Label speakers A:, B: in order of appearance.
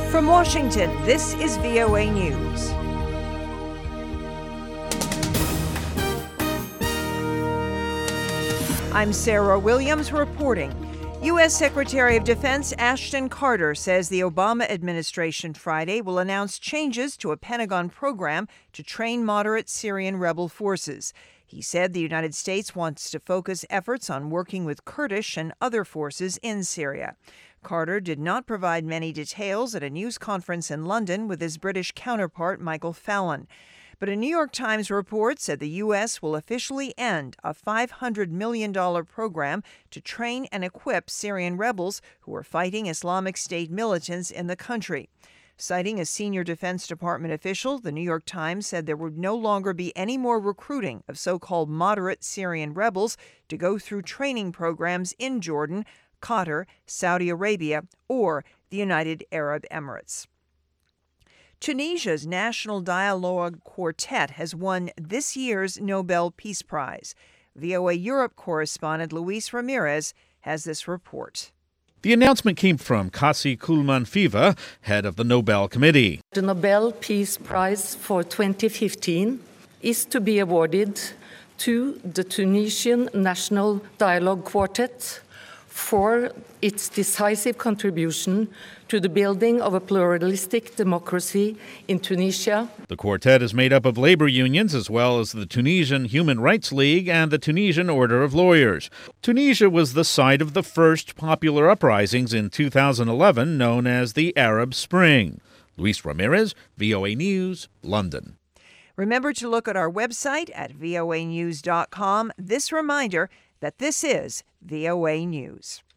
A: From Washington, this is VOA News. I'm Sarah Williams reporting. U.S. Secretary of Defense Ashton Carter says the Obama administration Friday will announce changes to a Pentagon program to train moderate Syrian rebel forces. He said the United States wants to focus efforts on working with Kurdish and other forces in Syria. Carter did not provide many details at a news conference in London with his British counterpart Michael Fallon. But a New York Times report said the U.S. will officially end a $500 million program to train and equip Syrian rebels who are fighting Islamic State militants in the country. Citing a senior Defense Department official, the New York Times said there would no longer be any more recruiting of so-called moderate Syrian rebels to go through training programs in Jordan, Qatar, Saudi Arabia, or the United Arab Emirates. Tunisia's National Dialogue Quartet has won this year's Nobel Peace Prize. VOA Europe correspondent Luis Ramirez has this report.
B: The announcement came from Kasi Kulmanfiva, head of the Nobel Committee.
C: The Nobel Peace Prize for 2015 is to be awarded to the Tunisian National Dialogue Quartet for its decisive contribution to the building of a pluralistic democracy in Tunisia.
B: The quartet is made up of labor unions as well as the Tunisian Human Rights League and the Tunisian Order of Lawyers. Tunisia was the site of the first popular uprisings in 2011 known as the Arab Spring. Luis Ramirez, VOA News, London.
A: Remember to look at our website at voanews.com. This reminder that this is VOA News.